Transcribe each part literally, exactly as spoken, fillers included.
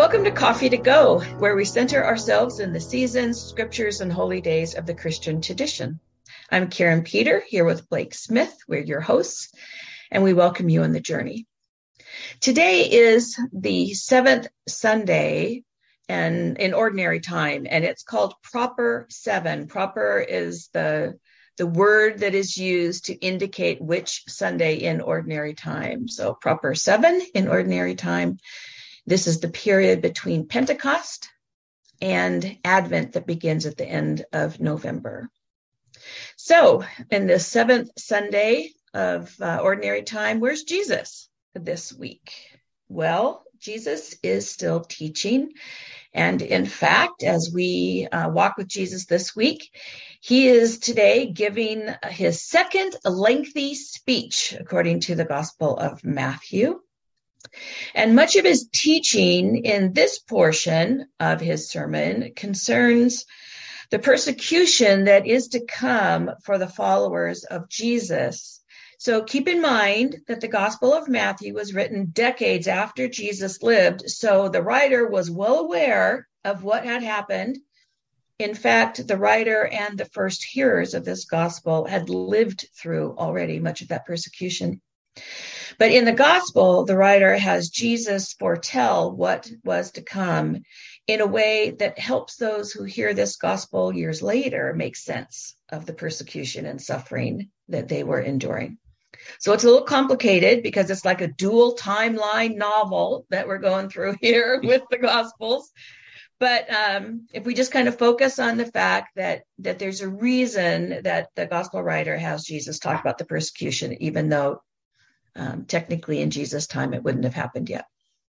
Welcome to Coffee to Go, where we center ourselves in the seasons, scriptures, and holy days of the Christian tradition. I'm Karen Peter, here with Blake Smith. We're your hosts, and we welcome you on the journey. Today is the seventh Sunday and in ordinary time, and it's called Proper Seven. Proper is the, the word that is used to indicate which Sunday in ordinary time. So Proper Seven in ordinary time. This is the period between Pentecost and Advent that begins at the end of November. So in the seventh Sunday of uh, ordinary time, where's Jesus this week? Well, Jesus is still teaching. And in fact, as we uh, walk with Jesus this week, he is today giving his second lengthy speech, according to the Gospel of Matthew. And much of his teaching in this portion of his sermon concerns the persecution that is to come for the followers of Jesus. So keep in mind that the Gospel of Matthew was written decades after Jesus lived, so the writer was well aware of what had happened. In fact, the writer and the first hearers of this gospel had lived through already much of that persecution. But in the gospel, the writer has Jesus foretell what was to come in a way that helps those who hear this gospel years later make sense of the persecution and suffering that they were enduring. So it's a little complicated because it's like a dual timeline novel that we're going through here with the gospels. But um, if we just kind of focus on the fact that that there's a reason that the gospel writer has Jesus talk about the persecution, even though Um, technically, in Jesus' time, it wouldn't have happened yet.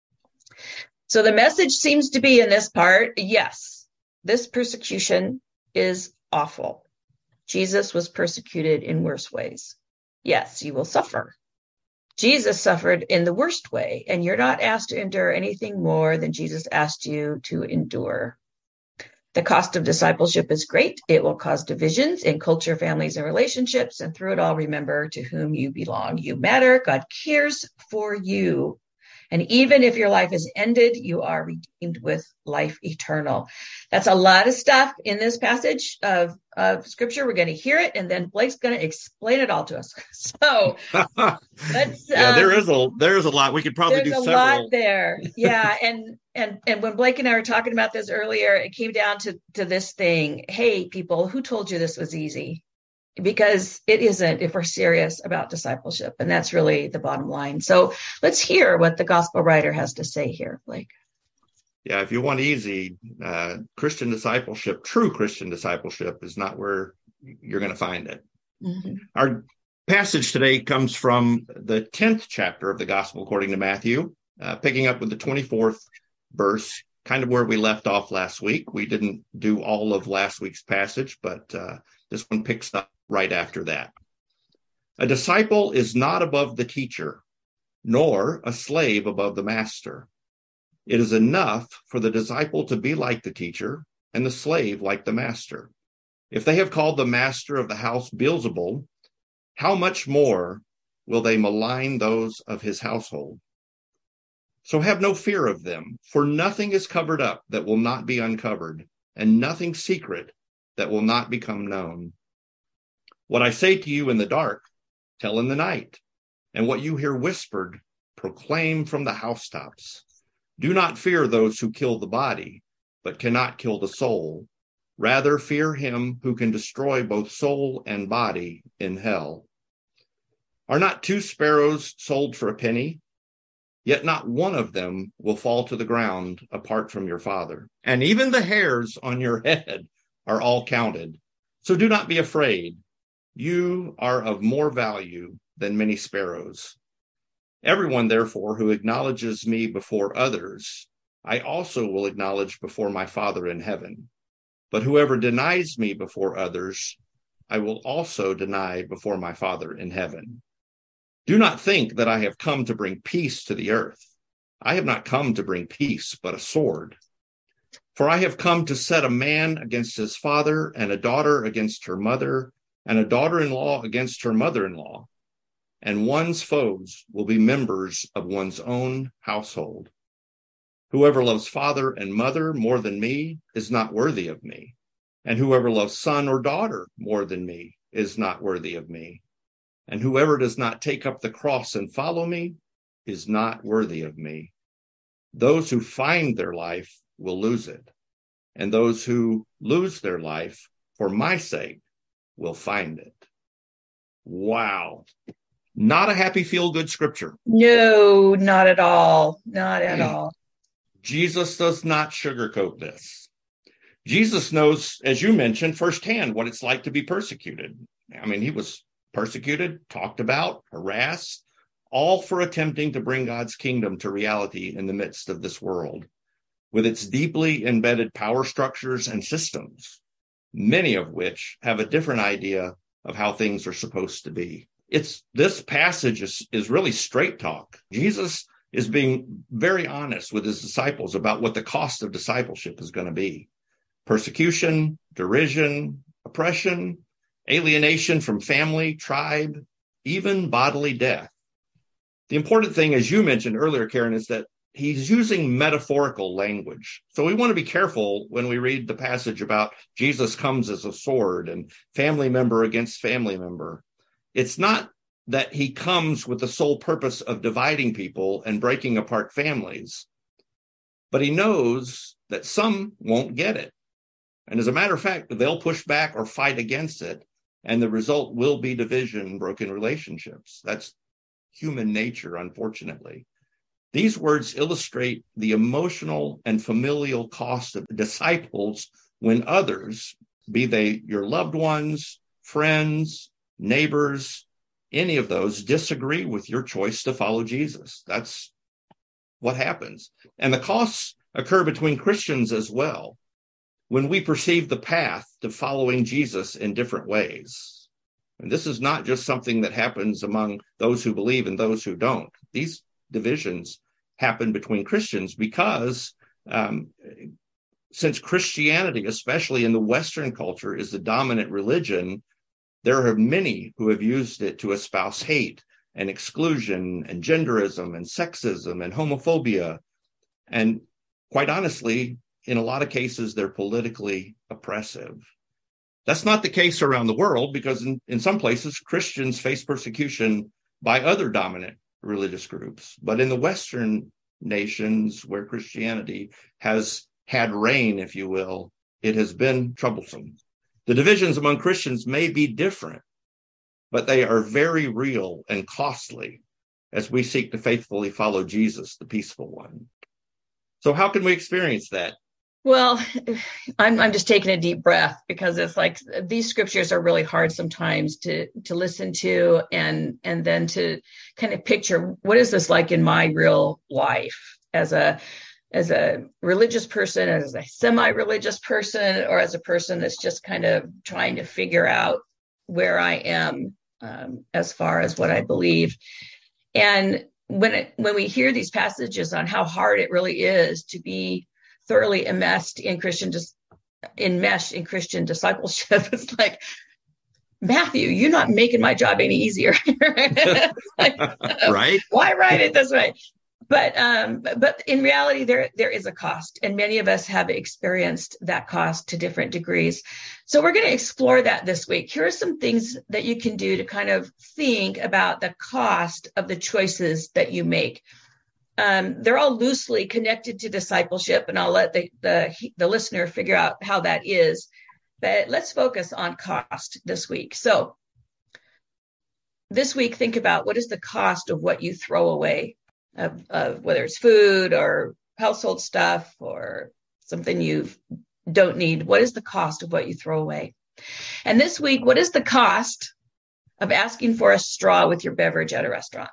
So the message seems to be in this part, yes, this persecution is awful. Jesus was persecuted in worse ways. Yes, you will suffer. Jesus suffered in the worst way, and you're not asked to endure anything more than Jesus asked you to endure. The cost of discipleship is great. It will cause divisions in culture, families, and relationships. And through it all, remember to whom you belong. You matter. God cares for you. And even if your life is ended, you are redeemed with life eternal. That's a lot of stuff in this passage of, of scripture. We're going to hear it, and then Blake's going to explain it all to us. So let's. yeah, um, there is a there is a lot. We could probably There's do a several. lot there. Yeah. And, and, and when Blake and I were talking about this earlier, it came down to, to this thing. Hey, people, who told you this was easy? Because it isn't if we're serious about discipleship. And that's really the bottom line. So let's hear what the gospel writer has to say here, Blake. Yeah, if you want easy, uh, Christian discipleship, true Christian discipleship is not where you're going to find it. Mm-hmm. Our passage today comes from the tenth chapter of the Gospel according to Matthew, uh, picking up with the twenty-fourth verse, kind of where we left off last week. We didn't do all of last week's passage, but uh, this one picks up right after that. A disciple is not above the teacher, nor a slave above the master. It is enough for the disciple to be like the teacher and the slave like the master. If they have called the master of the house Beelzebul, how much more will they malign those of his household? So have no fear of them, for nothing is covered up that will not be uncovered, and nothing secret that will not become known. What I say to you in the dark, tell in the night, and what you hear whispered, proclaim from the housetops. Do not fear those who kill the body, but cannot kill the soul. Rather fear him who can destroy both soul and body in hell. Are not two sparrows sold for a penny? Yet not one of them will fall to the ground apart from your Father. And even the hairs on your head are all counted. So do not be afraid. You are of more value than many sparrows. Everyone, therefore, who acknowledges me before others, I also will acknowledge before my Father in heaven. But whoever denies me before others, I will also deny before my Father in heaven. Do not think that I have come to bring peace to the earth. I have not come to bring peace, but a sword. For I have come to set a man against his father, and a daughter against her mother, and a daughter-in-law against her mother-in-law. And one's foes will be members of one's own household. Whoever loves father and mother more than me is not worthy of me. And whoever loves son or daughter more than me is not worthy of me. And whoever does not take up the cross and follow me is not worthy of me. Those who find their life will lose it. And those who lose their life for my sake will find it. Wow. Not a happy, feel-good scripture. No, not at all. Not at all. Jesus does not sugarcoat this. Jesus knows, as you mentioned, firsthand what it's like to be persecuted. I mean, he was persecuted, talked about, harassed, all for attempting to bring God's kingdom to reality in the midst of this world, with its deeply embedded power structures and systems, many of which have a different idea of how things are supposed to be. It's this passage is, is really straight talk. Jesus is being very honest with his disciples about what the cost of discipleship is going to be. Persecution, derision, oppression, alienation from family, tribe, even bodily death. The important thing, as you mentioned earlier, Karen, is that he's using metaphorical language. So we want to be careful when we read the passage about Jesus comes as a sword and family member against family member. It's not that he comes with the sole purpose of dividing people and breaking apart families, but he knows that some won't get it. And as a matter of fact, they'll push back or fight against it, and the result will be division, broken relationships. That's human nature, unfortunately. These words illustrate the emotional and familial cost of disciples when others, be they your loved ones, friends, neighbors, any of those, disagree with your choice to follow Jesus. That's what happens. And the costs occur between Christians as well, when we perceive the path to following Jesus in different ways. And this is not just something that happens among those who believe and those who don't. These divisions happen between Christians because um, since Christianity, especially in the Western culture, is the dominant religion, there are many who have used it to espouse hate and exclusion and genderism and sexism and homophobia. And quite honestly, in a lot of cases, they're politically oppressive. That's not the case around the world, because in, in some places, Christians face persecution by other dominant religious groups. But in the Western nations where Christianity has had reign, if you will, it has been troublesome. The divisions among Christians may be different, but they are very real and costly as we seek to faithfully follow Jesus, the peaceful one. So how can we experience that? Well, I'm I'm just taking a deep breath, because it's like these scriptures are really hard sometimes to to listen to and and then to kind of picture, what is this like in my real life as a as a religious person, as a semi-religious person, or as a person that's just kind of trying to figure out where I am um, as far as what I believe. And when it, when we hear these passages on how hard it really is to be thoroughly enmeshed in Christian, just enmeshed in Christian discipleship, it's like, Matthew, you're not making my job any easier. Like, right? Why write it this way? But um, but in reality, there there is a cost, and many of us have experienced that cost to different degrees. So we're going to explore that this week. Here are some things that you can do to kind of think about the cost of the choices that you make. Um, they're all loosely connected to discipleship, and I'll let the, the the listener figure out how that is. But let's focus on cost this week. So this week, think about, what is the cost of what you throw away, of, of whether it's food or household stuff or something you don't need. What is the cost of what you throw away? And this week, what is the cost of asking for a straw with your beverage at a restaurant?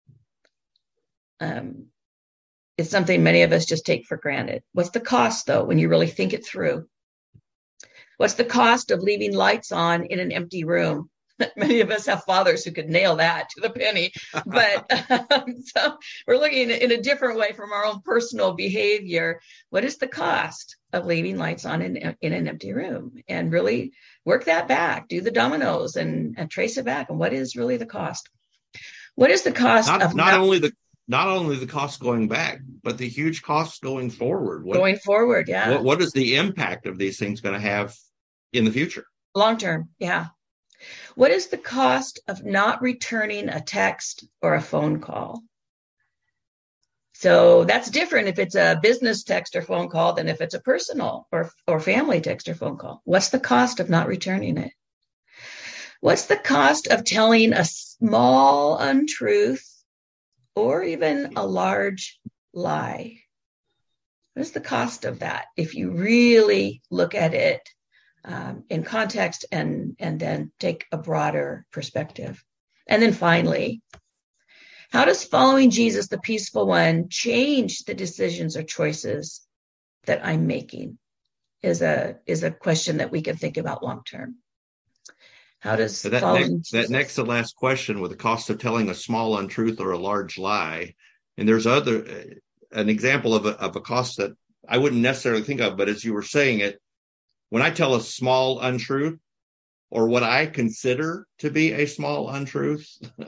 Um, it's something many of us just take for granted. What's the cost, though, when you really think it through? What's the cost of leaving lights on in an empty room? Many of us have fathers who could nail that to the penny. But um, so we're looking in a different way from our own personal behavior. What is the cost of leaving lights on in, in an empty room? And really work that back, do the dominoes and, and trace it back. And what is really the cost? What is the cost not, of not, not only the not only the cost going back, but the huge costs going forward. What, going forward, yeah. What, what is the impact of these things going to have in the future? Long term, yeah. What is the cost of not returning a text or a phone call? So that's different if it's a business text or phone call than if it's a personal or, or family text or phone call. What's the cost of not returning it? What's the cost of telling a small untruth or even a large lie? What is the cost of that if you really look at it um, in context and, and then take a broader perspective? And then finally, how does following Jesus, the peaceful one, change the decisions or choices that I'm making? Is a is a question that we can think about long term. How does so that, following next, that next to last question, with the cost of telling a small untruth or a large lie, and there's other an example of a, of a cost that I wouldn't necessarily think of, but as you were saying it, when I tell a small untruth or what I consider to be a small untruth,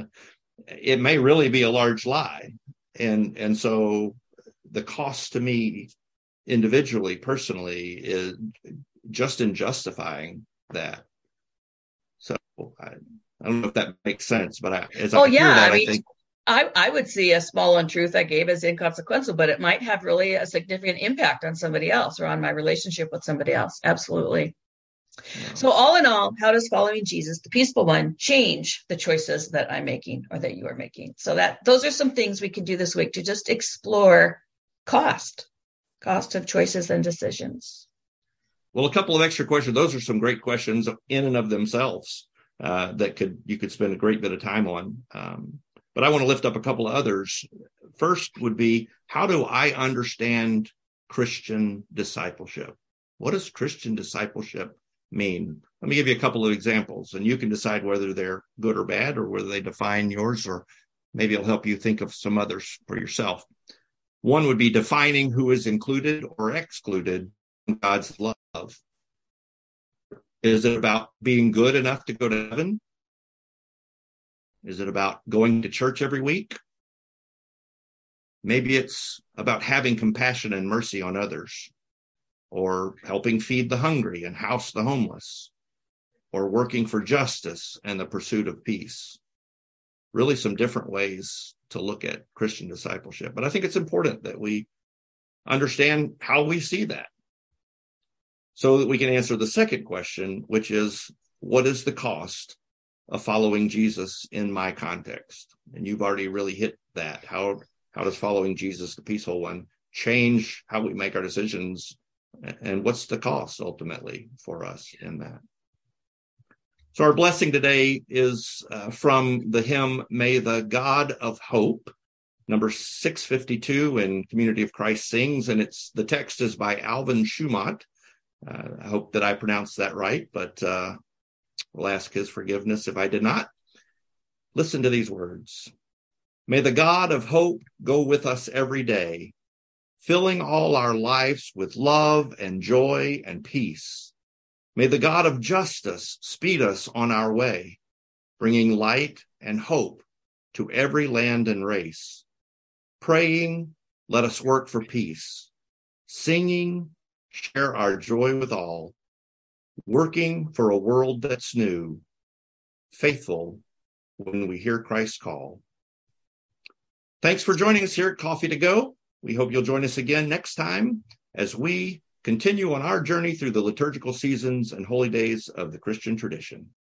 it may really be a large lie. And, and so the cost to me individually, personally, is just in justifying that. So I, I don't know if that makes sense, but I, as oh, I yeah, hear that, I, mean, I think I, I would see a small untruth I gave as inconsequential, but it might have really a significant impact on somebody else or on my relationship with somebody else. Absolutely. Yeah. So all in all, how does following Jesus, the peaceful one, change the choices that I'm making or that you are making? So that those are some things we can do this week to just explore cost, cost of choices and decisions. Well, a couple of extra questions. Those are some great questions in and of themselves uh, that could you could spend a great bit of time on. Um, but I want to lift up a couple of others. First would be, how do I understand Christian discipleship? What does Christian discipleship mean? Let me give you a couple of examples, and you can decide whether they're good or bad, or whether they define yours, or maybe it'll help you think of some others for yourself. One would be defining who is included or excluded in God's love. Is it about being good enough to go to heaven? Is it about going to church every week? Maybe it's about having compassion and mercy on others, or helping feed the hungry and house the homeless, or working for justice and the pursuit of peace. Really some different ways to look at Christian discipleship. But I think it's important that we understand how we see that, so that we can answer the second question, which is, what is the cost of following Jesus in my context? And you've already really hit that. How, how does following Jesus, the peaceful one, change how we make our decisions? And what's the cost ultimately for us in that? So our blessing today is uh, from the hymn, May the God of Hope, number six fifty-two in Community of Christ Sings. And it's the text is by Alvin Schumont. Uh, I hope that I pronounced that right, but uh, we'll ask his forgiveness if I did not. Listen to these words. May the God of hope go with us every day, filling all our lives with love and joy and peace. May the God of justice speed us on our way, bringing light and hope to every land and race. Praying, let us work for peace. Singing, share our joy with all. Working for a world that's new. Faithful when we hear Christ's call. Thanks for joining us here at Coffee to Go. We hope you'll join us again next time as we continue on our journey through the liturgical seasons and holy days of the Christian tradition.